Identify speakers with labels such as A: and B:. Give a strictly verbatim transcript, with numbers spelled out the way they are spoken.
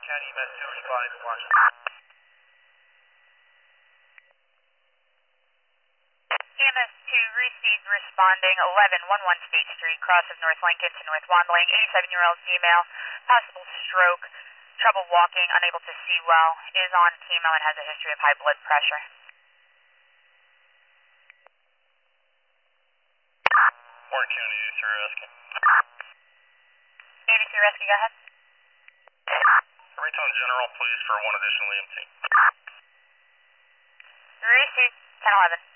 A: County E M S two responding to Washington.
B: E M S two received responding eleven eleven State Street, cross of North Lincoln to North Wandling, eighty-seven-year-old female, possible stroke, trouble walking, unable to see well, is on chemo and has a history of high blood pressure.
A: Warren County eighty-three Rescue.
B: eighty-three Rescue, go ahead.
A: Retone General, please, for one additional E M T.
B: Received ten eleven.